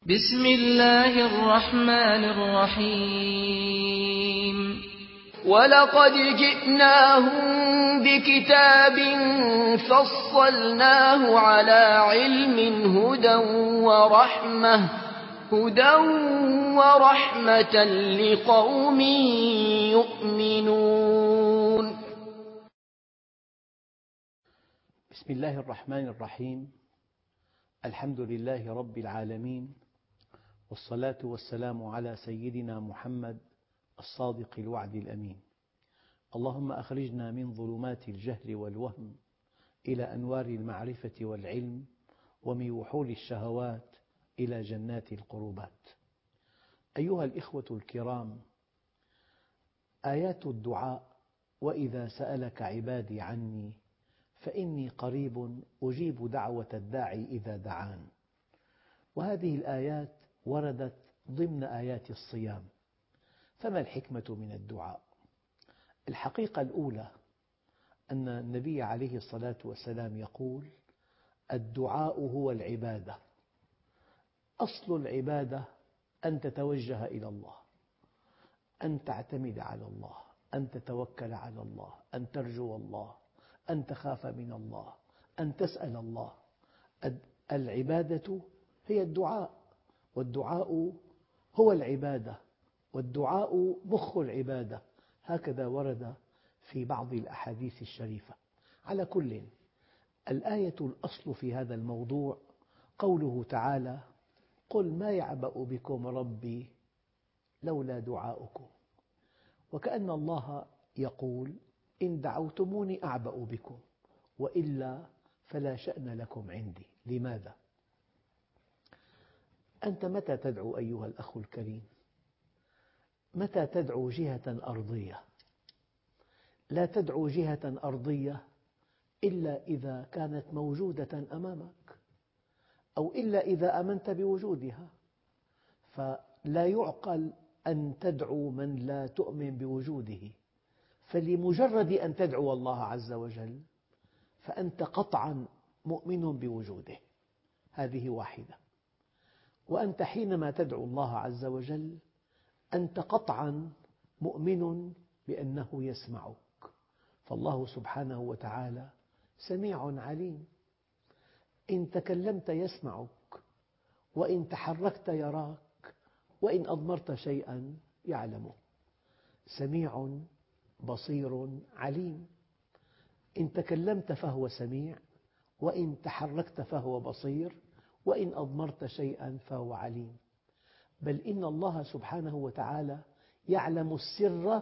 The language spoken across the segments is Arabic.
بسم الله الرحمن الرحيم ولقد جئناهم بكتاب فصلناه على علم هدى ورحمة لقوم يؤمنون. بسم الله الرحمن الرحيم. الحمد لله رب العالمين، والصلاة والسلام على سيدنا محمد الصادق الوعد الأمين. اللهم أخرجنا من ظلمات الجهل والوهم إلى أنوار المعرفة والعلم، ومن وحول الشهوات إلى جنات القربات. أيها الإخوة الكرام، آيات الدعاء: وإذا سألك عبادي عني فإني قريب أجيب دعوة الداعي إذا دعان. وهذه الآيات وردت ضمن آيات الصيام. فما الحكمة من الدعاء؟ الحقيقة الأولى أن النبي عليه الصلاة والسلام يقول: الدعاء هو العبادة. أصل العبادة أن تتوجه إلى الله، أن تعتمد على الله، أن تتوكل على الله، أن ترجو الله، أن تخاف من الله، أن تسأل الله. العبادة هي الدعاء، والدعاء هو العبادة، والدعاء مخ العبادة. هكذا ورد في بعض الأحاديث الشريفة. على كل، الآية الأصل في هذا الموضوع قوله تعالى: قل ما يعبأ بكم ربي لولا دعاؤكم. وكأن الله يقول: إن دعوتموني أعبأ بكم، وإلا فلا شأن لكم عندي. لماذا؟ أنت متى تدعو أيها الأخ الكريم؟ متى تدعو جهة أرضية؟ لا تدعو جهة أرضية إلا إذا كانت موجودة أمامك، أو إلا إذا آمنت بوجودها. فلا يعقل أن تدعو من لا تؤمن بوجوده. فلمجرد أن تدعو الله عز وجل فأنت قطعا مؤمن بوجوده. هذه واحدة. وأنت حينما تدعو الله عز وجل أنت قطعا مؤمن بأنه يسمعك. فالله سبحانه وتعالى سميع عليم. إن تكلمت يسمعك، وإن تحركت يراك، وإن أضمرت شيئا يعلمه. سميع بصير عليم. إن تكلمت فهو سميع، وإن تحركت فهو بصير، وإن أضمرت شيئا فهو عليم. بل إن الله سبحانه وتعالى يعلم السر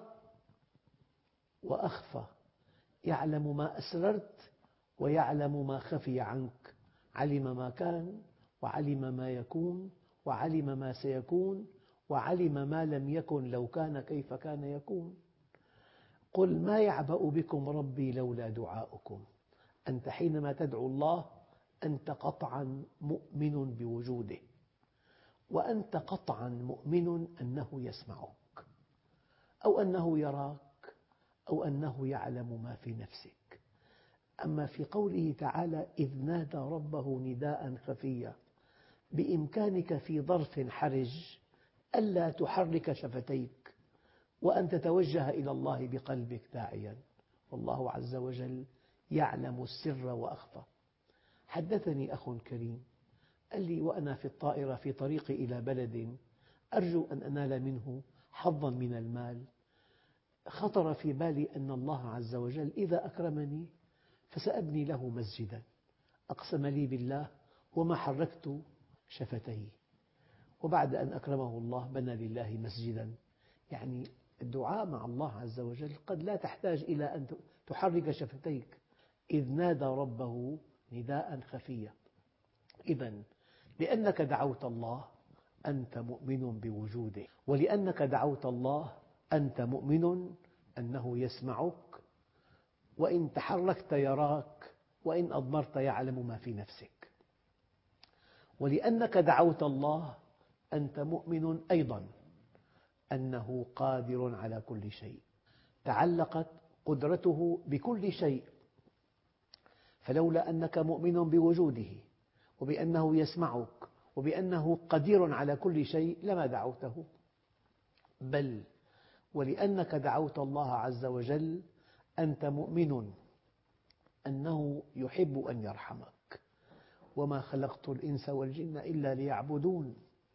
وأخفى، يعلم ما أسررت ويعلم ما خفي عنك. علم ما كان، وعلم ما يكون، وعلم ما سيكون، وعلم ما لم يكن لو كان كيف كان يكون. قل ما يعبأ بكم ربي لولا دعاؤكم. أنت حينما تدعو الله أنت قطعا مؤمن بوجوده، وأنت قطعا مؤمن أنه يسمعك، أو أنه يراك، أو أنه يعلم ما في نفسك. أما في قوله تعالى: إذ نادى ربه نداء خفيا، بإمكانك في ظرف حرج ألا تحرك شفتيك، وأن تتوجه إلى الله بقلبك داعيا. والله عز وجل يعلم السر وأخفى. حدثني أخ كريم قال لي وأنا في الطائرة في طريقي إلى بلد أرجو أن أنال منه حظا من المال، خطر في بالي أن الله عز وجل إذا أكرمني فسأبني له مسجدا. أقسم لي بالله وما حركت شفتي، وبعد أن أكرمه الله بنى لله مسجدا. يعني الدعاء مع الله عز وجل قد لا تحتاج إلى أن تحرك شفتيك. إذ نادى ربه نداء خفيا. إذن لأنك دعوت الله أنت مؤمن بوجوده، ولأنك دعوت الله أنت مؤمن أنه يسمعك، وإن تحركت يراك، وإن أضمرت يعلم ما في نفسك. ولأنك دعوت الله أنت مؤمن أيضا أنه قادر على كل شيء. تعلقت قدرته بكل شيء. فلولا أنك مؤمن بوجوده وبأنه يسمعك وبأنه قدير على كل شيء لما دعوته، بل ولأنك دعوت الله عز وجل أنت مؤمن أنه يحب أن يرحمك، وما خلقت الإنس والجن إلا ليعبدون.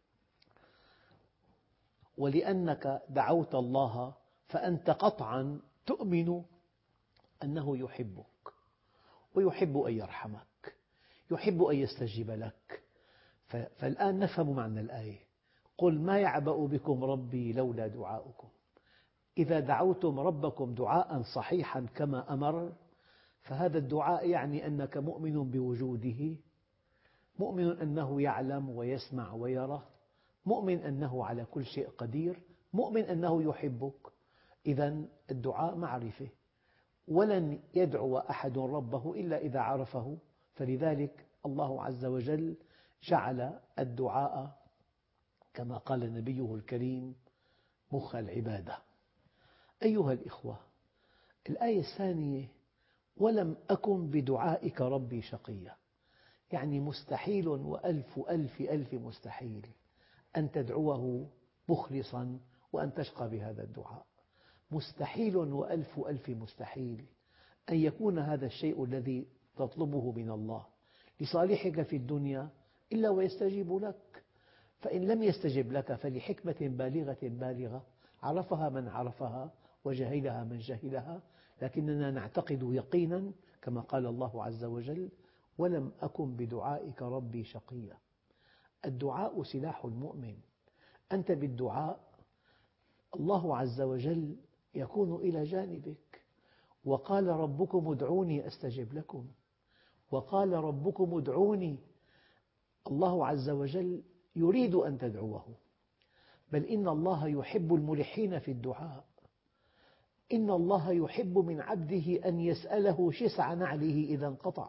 ولأنك دعوت الله فأنت قطعا تؤمن أنه يحبك ويحب أن يرحمك، يحب أن يستجيب لك. فالآن نفهم معنى الآية: قل ما يعبأ بكم ربي لولا دعاؤكم. إذا دعوتم ربكم دعاء صحيحا كما أمر، فهذا الدعاء يعني أنك مؤمن بوجوده، مؤمن أنه يعلم ويسمع ويرى، مؤمن أنه على كل شيء قدير، مؤمن أنه يحبك. إذن الدعاء معرفة، ولن يدعو أحد ربه إلا إذا عرفه، فلذلك الله عز وجل جعل الدعاء كما قال نبيه الكريم مخ العبادة. أيها الإخوة، الآية الثانية: ولم أكن بدعائك ربي شقيا، يعني مستحيل وألف ألف ألف مستحيل أن تدعوه مخلصا وأن تشقى بهذا الدعاء. مستحيل وألف ألف مستحيل أن يكون هذا الشيء الذي تطلبه من الله لصالحك في الدنيا إلا ويستجيب لك. فإن لم يستجب لك فلحكمة بالغة بالغة عرفها من عرفها وجهلها من جهلها، لكننا نعتقد يقينا كما قال الله عز وجل: ولم أكن بدعائك ربي شقيا. الدعاء سلاح المؤمن. أنت بالدعاء الله عز وجل يكون إلى جانبك. وقال ربكم ادعوني أستجب لكم، وقال ربكم ادعوني. الله عز وجل يريد أن تدعوه، بل إن الله يحب الملحين في الدعاء. إن الله يحب من عبده أن يسأله شسع نعله إذا انقطع.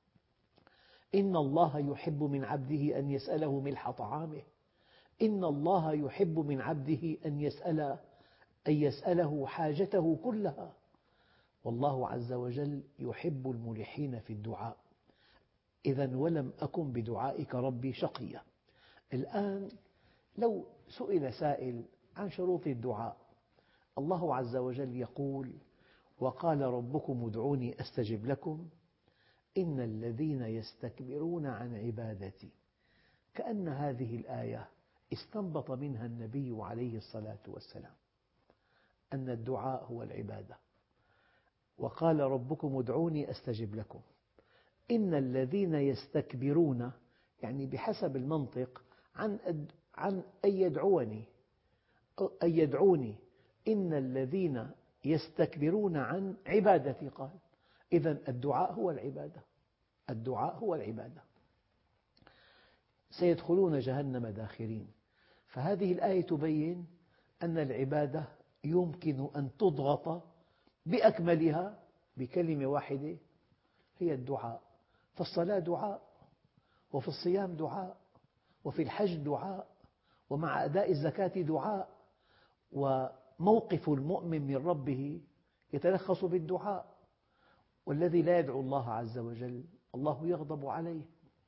إن الله يحب من عبده أن يسأله ملح طعامه. إن الله يحب من عبده أن يسأله حاجته كلها. والله عز وجل يحب الملحين في الدعاء. إذن ولم أكن بدعائك ربي شقيا. الآن لو سئل سائل عن شروط الدعاء، الله عز وجل يقول: وقال ربكم ادعوني أستجب لكم إن الذين يستكبرون عن عبادتي. كأن هذه الآية استنبط منها النبي عليه الصلاة والسلام أن الدعاء هو العبادة. وقال ربكم ادعوني أستجب لكم إن الذين يستكبرون، يعني بحسب المنطق عن أن يدعوني إن الذين يستكبرون عن عبادتي. قال إذن الدعاء هو العبادة، الدعاء هو العبادة. سيدخلون جهنم داخرين. فهذه الآية تبين أن العبادة يمكن أن تضغط بأكملها بكلمة واحدة هي الدعاء. فالصلاة دعاء، وفي الصيام دعاء، وفي الحج دعاء، ومع أداء الزكاة دعاء. وموقف المؤمن من ربه يتلخص بالدعاء. والذي لا يدعو الله عز وجل الله يغضب عليه.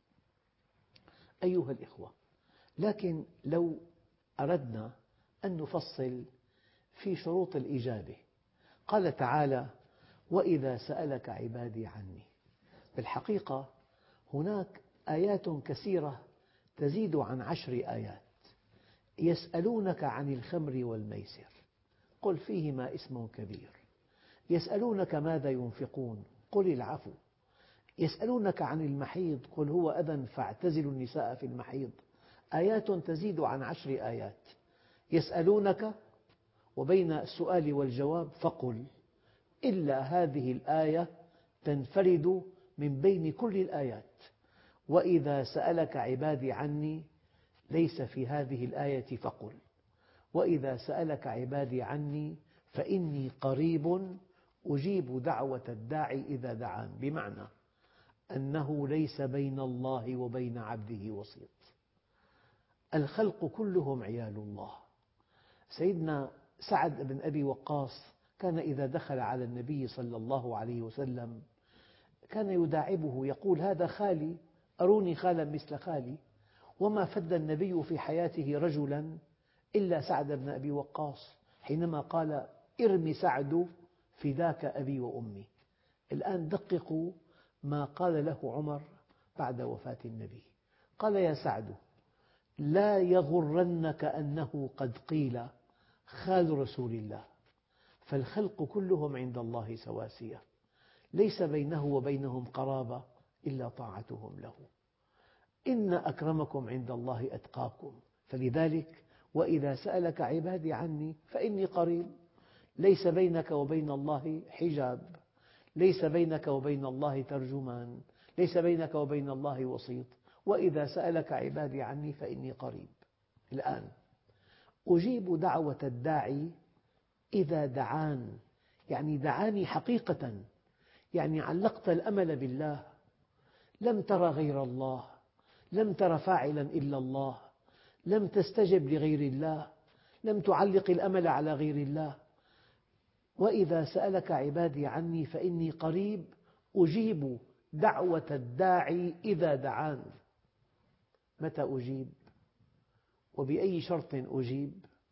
أيها الإخوة، لكن لو أردنا أن نفصل في شروط الإجابة، قال تعالى: وإذا سألك عبادي عني. بالحقيقة هناك آيات كثيرة تزيد عن 10 آيات. يسألونك عن الخمر والميسر قل فيهما إثم كبير. يسألونك ماذا ينفقون قل العفو. يسألونك عن المحيض قل هو أذى فاعتزلوا النساء في المحيض. آيات تزيد عن 10 آيات. يسألونك وبين السؤال والجواب فقل، إلا هذه الآية تنفرد من بين كل الآيات. وإذا سألك عبادي عني ليس في هذه الآية فقل. وإذا سألك عبادي عني فإني قريب أجيب دعوة الداعي إذا دعان، بمعنى أنه ليس بين الله وبين عبده وسيط. الخلق كلهم عيال الله. سيدنا سعد بن أبي وقاص كان إذا دخل على النبي صلى الله عليه وسلم كان يداعبه يقول: هذا خالي، أروني خالا مثل خالي. وما فد النبي في حياته رجلا إلا سعد بن أبي وقاص حينما قال: ارم سعد فداك أبي وأمي. الآن دققوا ما قال له عمر بعد وفاة النبي. قال: يا سعد، لا يغرنك أنه قد قيل خال رسول الله، فالخلق كلهم عند الله سواسية، ليس بينه وبينهم قرابة إلا طاعتهم له، إن أكرمكم عند الله أتقاكم. فلذلك وإذا سألك عبادي عني فإني قريب، ليس بينك وبين الله حجاب، ليس بينك وبين الله ترجمان، ليس بينك وبين الله وسيط. وإذا سألك عبادي عني فإني قريب. الآن أجيب دعوة الداعي إذا دعان، يعني دعاني حقيقة، يعني علقت الأمل بالله، لم تر غير الله، لم تر فاعلا إلا الله، لم تستجب لغير الله، لم تعلق الأمل على غير الله. وإذا سألك عبادي عني فإني قريب أجيب دعوة الداعي إذا دعان. متى أجيب؟ وبأي شرط أجيب؟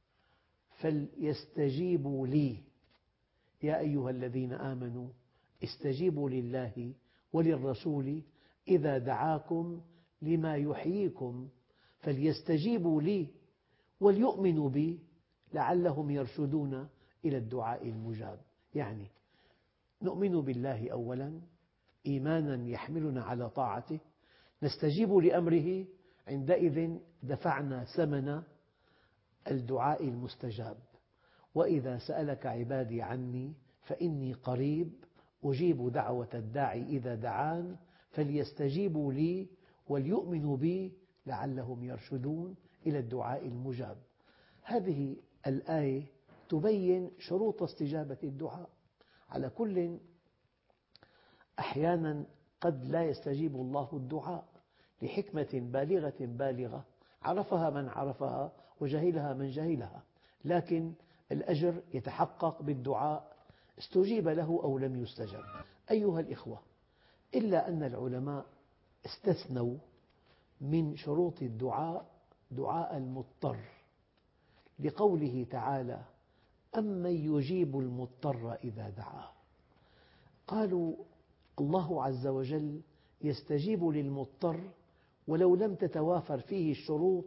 فليستجيبوا لي، يا أيها الذين آمنوا استجيبوا لله وللرسول إذا دعاكم لما يحييكم، فليستجيبوا لي وليؤمنوا بي لعلهم يرشدون إلى الدعاء المجاب. يعني نؤمن بالله أولا إيمانا يحملنا على طاعته، نستجيب لأمره، عندئذ دفعنا ثمن الدعاء المستجاب. وإذا سألك عبادي عني فإني قريب أجيب دعوة الداعي إذا دعان، فليستجيبوا لي وليؤمنوا بي لعلهم يرشدون إلى الدعاء المجاب. هذه الآية تبين شروط استجابة الدعاء. على كل، أحيانا قد لا يستجيب الله الدعاء لحكمة بالغة عرفها من عرفها وجهلها من جهلها، لكن الأجر يتحقق بالدعاء استجيب له أو لم يستجب. أيها الإخوة، إلا أن العلماء استثنوا من شروط الدعاء دعاء المضطر، لقوله تعالى: أمن يجيب المضطر إذا دعاه. قالوا الله عز وجل يستجيب للمضطر ولو لم تتوافر فيه الشروط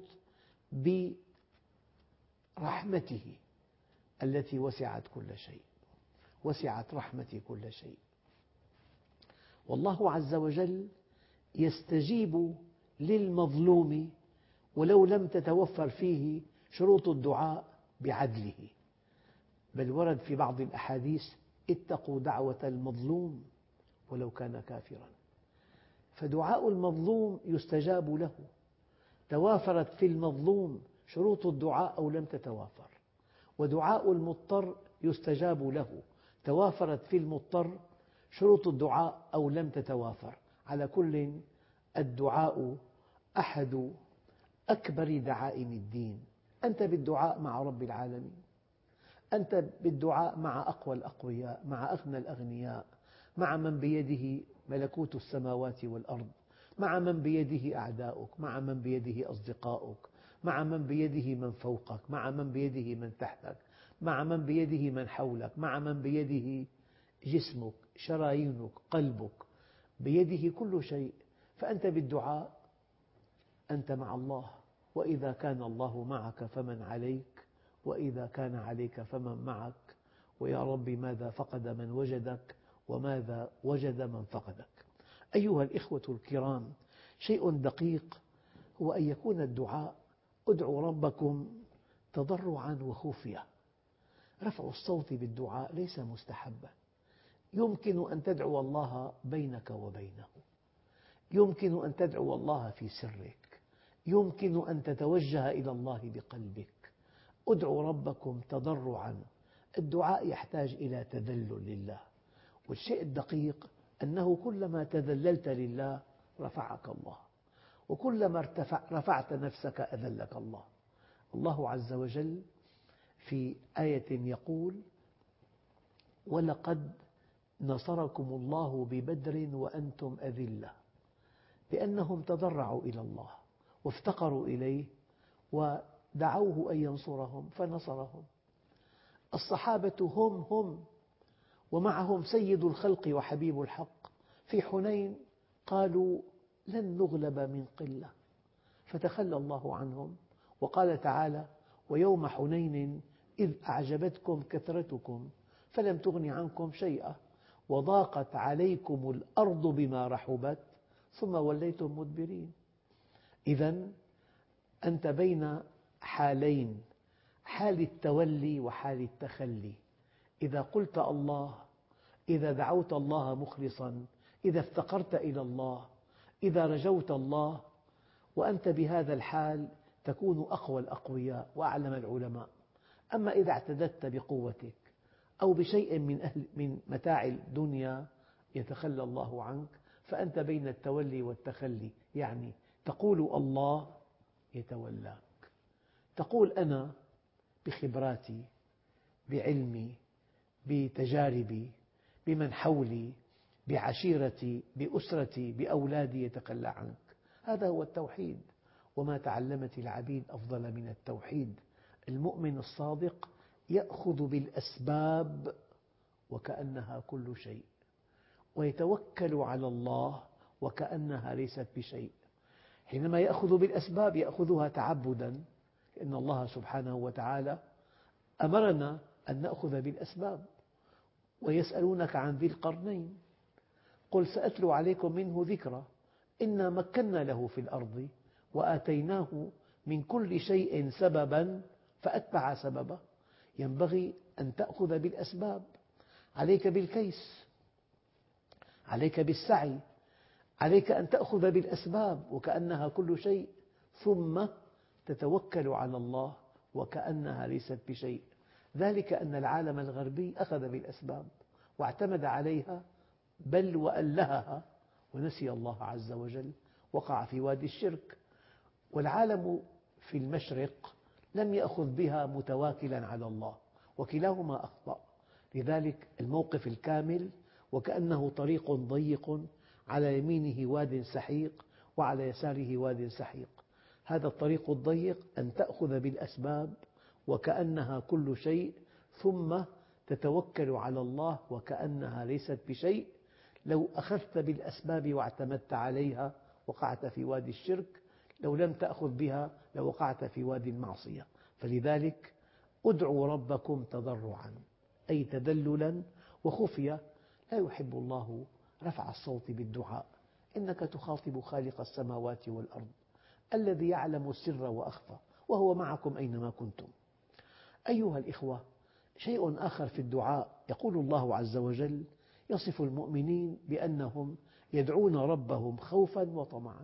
برحمته التي وسعت كل شيء، وسعت رحمتي كل شيء. والله عز وجل يستجيب للمظلوم ولو لم تتوفر فيه شروط الدعاء بعدله، بل ورد في بعض الأحاديث: اتقوا دعوة المظلوم ولو كان كافرا. فدعاء المظلوم يستجاب له، توافرت في المظلوم شروط الدعاء أو لم تتوافر. ودعاء المضطر يستجاب له، توافرت في المضطر شروط الدعاء أو لم تتوافر. على كل، الدعاء أحد أكبر دعائم الدين. أنت بالدعاء مع رب العالمين، أنت بالدعاء مع أقوى الأقوياء، مع أغنى الأغنياء، مع من بيده ملكوت السماوات والأرض، مع من بيده أعداؤك، مع من بيده أصدقاؤك، مع من بيده من فوقك، مع من بيده من تحتك، مع من بيده من حولك، مع من بيده جسمك، شرايينك، قلبك، بيده كل شيء. فأنت بالدعاء أنت مع الله. وإذا كان الله معك فمن عليك، وإذا كان عليك فمن معك، ويا رب ماذا فقد من وجدك وماذا وجد من فقدك. أيها الإخوة الكرام، شيء دقيق هو أن يكون الدعاء: ادعوا ربكم تضرعا وخفية. رفع الصوت بالدعاء ليس مستحبا، يمكن أن تدعو الله بينك وبينه، يمكن أن تدعو الله في سرك، يمكن أن تتوجه إلى الله بقلبك. ادعوا ربكم تضرعا. الدعاء يحتاج إلى تذلل لله، والشيء الدقيق أنه كلما تذللت لله رفعك الله، وكلما رفعت نفسك أذلك الله. الله عز وجل في آية يقول: ولقد نصركم الله ببدر وأنتم أذلة، لأنهم تضرعوا إلى الله. وافتقروا إليه ودعوه أن ينصرهم فنصرهم. الصحابة هم ومعهم سيد الخلق وحبيب الحق. في حنين قالوا لن نغلب من قلة، فتخلى الله عنهم وقال تعالى: ويوم حنين إذ أعجبتكم كثرتكم فلم تغن عنكم شيئا وضاقت عليكم الأرض بما رحبت ثم وليتم مدبرين. إذن أنت بين حالين، حال التولي وحال التخلي. إذا قلت الله، إذا دعوت الله مخلصا، إذا افتقرت إلى الله، إذا رجوت الله، وأنت بهذا الحال تكون أقوى الأقوياء وأعلم العلماء. أما إذا اعتددت بقوتك أو بشيء من متاع الدنيا يتخلى الله عنك، فأنت بين التولي والتخلي. يعني تقول الله يتولاك، تقول أنا بخبراتي، بعلمي، بتجاربي، بمن حولي، بعشيرتي، بأسرتي، بأولادي يتخلى عنك. هذا هو التوحيد. وما تعلمت العبيد أفضل من التوحيد. المؤمن الصادق يأخذ بالأسباب وكأنها كل شيء، ويتوكل على الله وكأنها ليست بشيء. حينما يأخذ بالأسباب يأخذها تعبدا، لأن الله سبحانه وتعالى أمرنا أن نأخذ بالأسباب. ويسألونك عن ذي القرنين قل سأتلو عليكم منه ذكرا إنا مكنا له في الأرض وآتيناه من كل شيء سببا فأتبع سببا. ينبغي أن تأخذ بالأسباب، عليك بالكيس، عليك بالسعي، عليك أن تأخذ بالأسباب وكأنها كل شيء، ثم تتوكل على الله وكأنها ليست بشيء. ذلك أن العالم الغربي أخذ بالأسباب واعتمد عليها، بل وألهها ونسي الله عز وجل، وقع في وادي الشرك. والعالم في المشرق لم يأخذ بها متواكلا على الله، وكلاهما أخطأ. لذلك الموقف الكامل وكأنه طريق ضيق على يمينه واد سحيق وعلى يساره واد سحيق. هذا الطريق الضيق أن تأخذ بالأسباب وكأنها كل شيء، ثم تتوكل على الله وكأنها ليست بشيء. لو أخذت بالأسباب واعتمدت عليها وقعت في وادي الشرك، لو لم تأخذ بها لوقعت في وادي المعصية. فلذلك ادعوا ربكم تضرعا، أي تذللا وخفية. لا يحب الله رفع الصوت بالدعاء، إنك تخاطب خالق السماوات والأرض الذي يعلم السر وأخفى وهو معكم أينما كنتم. أيها الإخوة، شيء آخر في الدعاء، يقول الله عز وجل يصف المؤمنين بأنهم يدعون ربهم خوفا وطمعا.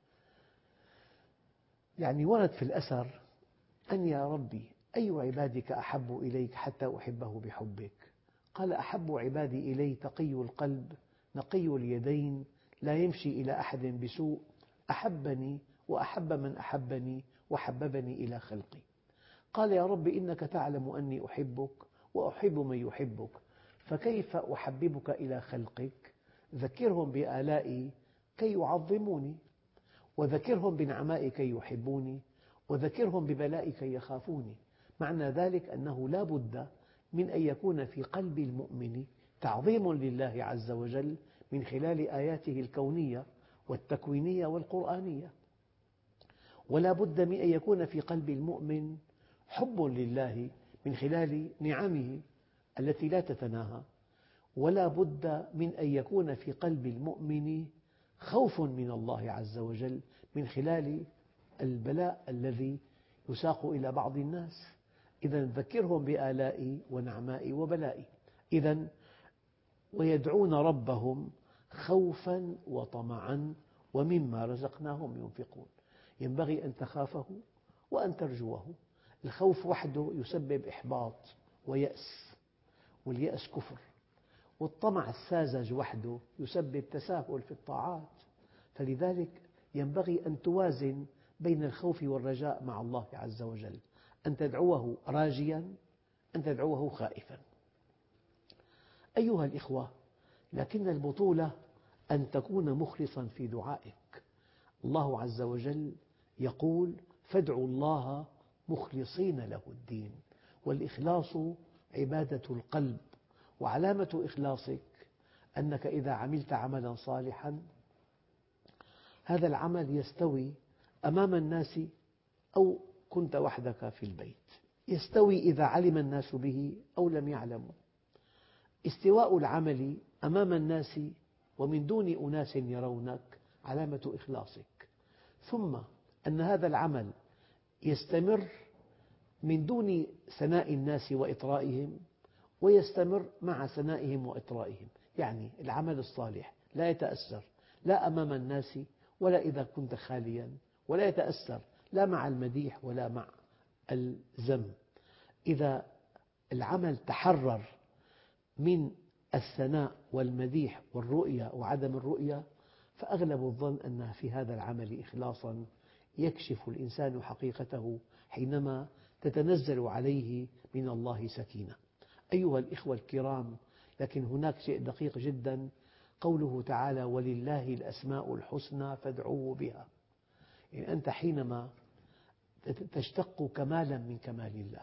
يعني ورد في الأثر أن يا ربي أي عبادك أحب إليك حتى أحبه بحبك؟ قال أحب عبادي إلي تقي القلب نقي اليدين لا يمشي إلى أحد بسوء أحبني وأحب من أحبني وحببني إلى خلقي. قال يا رب إنك تعلم أني أحبك وأحب من يحبك، فكيف أحببك إلى خلقك؟ ذكرهم بآلائي كي يعظموني، وذكرهم بنعمائي كي يحبوني، وذكرهم ببلائي كي يخافوني. معنى ذلك أنه لا بد من أن يكون في قلب المؤمن تعظيم لله عز وجل من خلال آياته الكونية والتكوينية والقرآنية، ولا بد من أن يكون في قلب المؤمن حب لله من خلال نعمه التي لا تتناهى، ولا بد من أن يكون في قلب المؤمن خوف من الله عز وجل من خلال البلاء الذي يساق إلى بعض الناس. إذا ذكرهم بآلائي ونعمائي وبلائي. إذا ويدعون ربهم خوفا وطمعا ومما رزقناهم ينفقون. ينبغي أن تخافه وأن ترجوه. الخوف وحده يسبب إحباط ويأس، واليأس كفر. والطمع الساذج وحده يسبب تساهل في الطاعات. فلذلك ينبغي أن توازن بين الخوف والرجاء مع الله عز وجل، أن تدعوه راجيا، أن تدعوه خائفا. أيها الإخوة، لكن البطولة أن تكون مخلصا في دعائك. الله عز وجل يقول فادعوا الله مخلصين له الدين. والإخلاص عبادة القلب، وعلامة إخلاصك أنك إذا عملت عملا صالحا هذا العمل يستوي أمام الناس أو كنت وحدك في البيت، يستوي إذا علم الناس به أو لم يعلموا. استواء العمل أمام الناس ومن دون أناس يرونك علامة إخلاصك، ثم أن هذا العمل يستمر من دون ثناء الناس وإطرائهم ويستمر مع ثنائهم وإطرائهم. يعني العمل الصالح لا يتأثر لا أمام الناس ولا إذا كنت خاليا، ولا يتأثر لا مع المديح ولا مع الذم. إذا العمل تحرر من الثناء والمديح والرؤية وعدم الرؤية فأغلب الظن أن في هذا العمل إخلاصا يكشف الإنسان حقيقته حينما تتنزل عليه من الله سكينة. أيها الإخوة الكرام، لكن هناك شيء دقيق جدا، قوله تعالى ولله الأسماء الحسنى فادعوه بها. يعني أنت حينما تشتق كمالا من كمال الله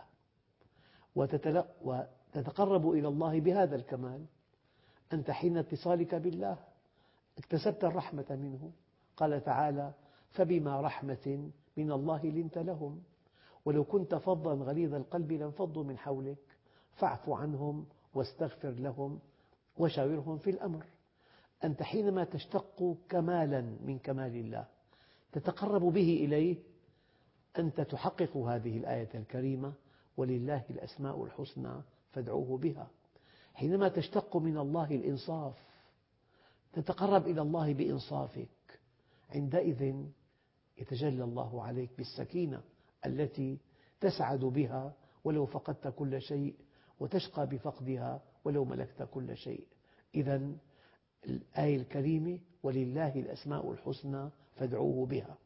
وتتقرب إلى الله بهذا الكمال، أنت حين اتصالك بالله اكتسبت الرحمة منه. قال تعالى فبما رحمة من الله لنت لهم ولو كنت فظا غليظ القلب لانفضوا من حولك فاعف عنهم واستغفر لهم وشاورهم في الأمر. أنت حينما تشتق كمالا من كمال الله تتقرب به إليه، أنت تحقق هذه الآية الكريمة ولله الأسماء الحسنى فادعوه بها. حينما تشتق من الله الإنصاف تتقرب إلى الله بإنصافك، عندئذ يتجلى الله عليك بالسكينة التي تسعد بها ولو فقدت كل شيء وتشقى بفقدها ولو ملكت كل شيء. إذا الآية الكريمة ولله الأسماء الحسنى فادعوه بها.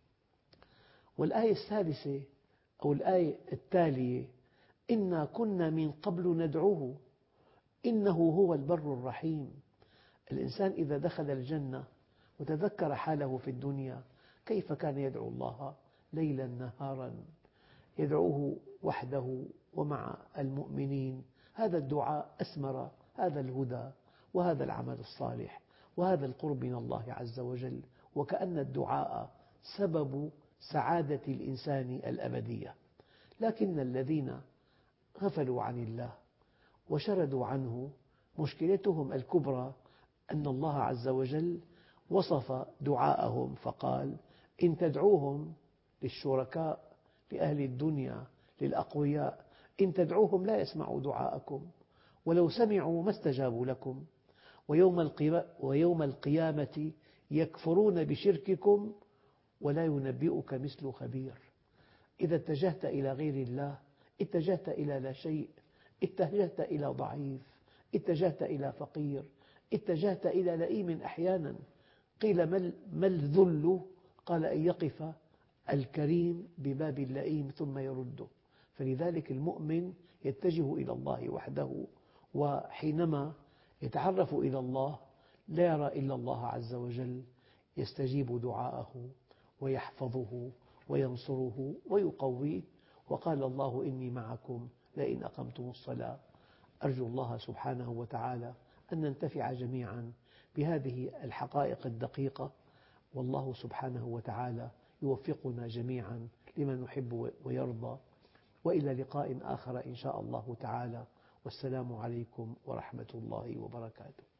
والآية الثالثة أو الآية التالية إنا كنا من قبل ندعوه إنه هو البر الرحيم. الإنسان إذا دخل الجنة وتذكر حاله في الدنيا كيف كان يدعو الله ليلا نهارا، يدعوه وحده ومع المؤمنين. هذا الدعاء أثمر هذا الهدى وهذا العمل الصالح وهذا القرب من الله عز وجل، وكأن الدعاء سبب سعادة الإنسان الأبدية. لكن الذين غفلوا عن الله وشردوا عنه مشكلتهم الكبرى أن الله عز وجل وصف دعاءهم فقال إن تدعوهم للشركاء لأهل الدنيا للأقوياء إن تدعوهم لا يسمعوا دعاءكم ولو سمعوا ما استجابوا لكم ويوم القيامة يكفرون بشرككم ولا ينبئك مثل خبير. إذا اتجهت إلى غير الله اتجهت إلى لا شيء، اتجهت إلى ضعيف، اتجهت إلى فقير، اتجهت إلى لئيم. أحيانا قيل ما الذل؟ قال أن يقف الكريم بباب اللئيم ثم يرده. فلذلك المؤمن يتجه إلى الله وحده، وحينما يتعرف إلى الله لا يرى إلا الله عز وجل يستجيب دعاءه ويحفظه وينصره ويقويه. وقال الله إني معكم لئن أقمتم الصلاة. أرجو الله سبحانه وتعالى أن ننتفع جميعا بهذه الحقائق الدقيقة، والله سبحانه وتعالى يوفقنا جميعا لما نحب ويرضى. وإلى لقاء آخر إن شاء الله تعالى، والسلام عليكم ورحمة الله وبركاته.